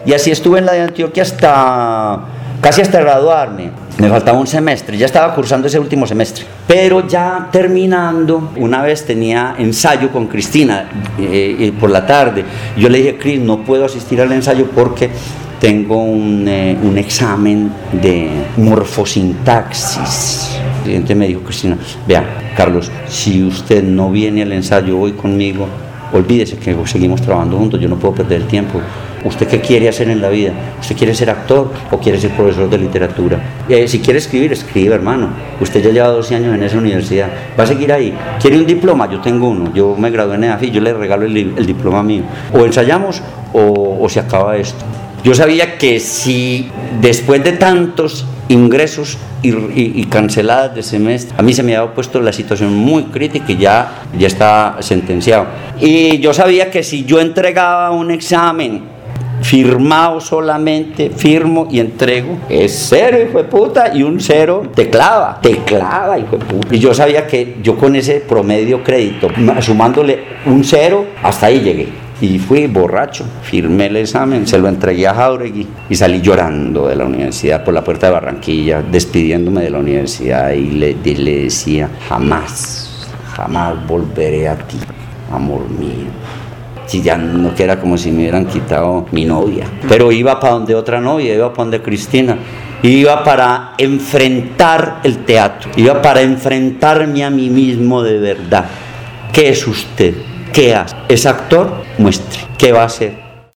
Y así estuve en la de Antioquia casi hasta graduarme. Me faltaba un semestre, ya estaba cursando ese último semestre. Pero ya terminando, una vez tenía ensayo con Cristina por la tarde. Yo le dije, Cris, no puedo asistir al ensayo porque tengo un examen de morfosintaxis. Entonces me dijo Cristina, vea, Carlos, si usted no viene al ensayo hoy conmigo, olvídese que seguimos trabajando juntos, yo no puedo perder el tiempo. ¿Usted qué quiere hacer en la vida? ¿Usted quiere ser actor o quiere ser profesor de literatura? Si quiere escribir, escribe, hermano. Usted ya lleva 12 años en esa universidad. ¿Va a seguir ahí? ¿Quiere un diploma? Yo tengo uno. Yo me gradué en EAFIT, yo le regalo el diploma mío. O ensayamos o se acaba esto. Yo sabía que si después de tantos ingresos y canceladas de semestre, a mí se me había puesto la situación muy crítica y ya está sentenciado. Y yo sabía que si yo entregaba un examen firmado solamente, firmo y entrego, es 0, hijo de puta, y un 0 te clava, hijo de puta. Y yo sabía que yo con ese promedio crédito, sumándole un 0, hasta ahí llegué. Y fui borracho, firmé el examen, se lo entregué a Jáuregui y salí llorando de la universidad por la puerta de Barranquilla, despidiéndome de la universidad y le decía, jamás volveré a ti, amor mío. Si ya no queda como si me hubieran quitado mi novia. Pero iba para donde otra novia, iba para donde Cristina. Iba para enfrentar el teatro, iba para enfrentarme a mí mismo de verdad. ¿Qué es usted? ¿Qué hace? ¿Es actor? Muestre. ¿Qué va a hacer?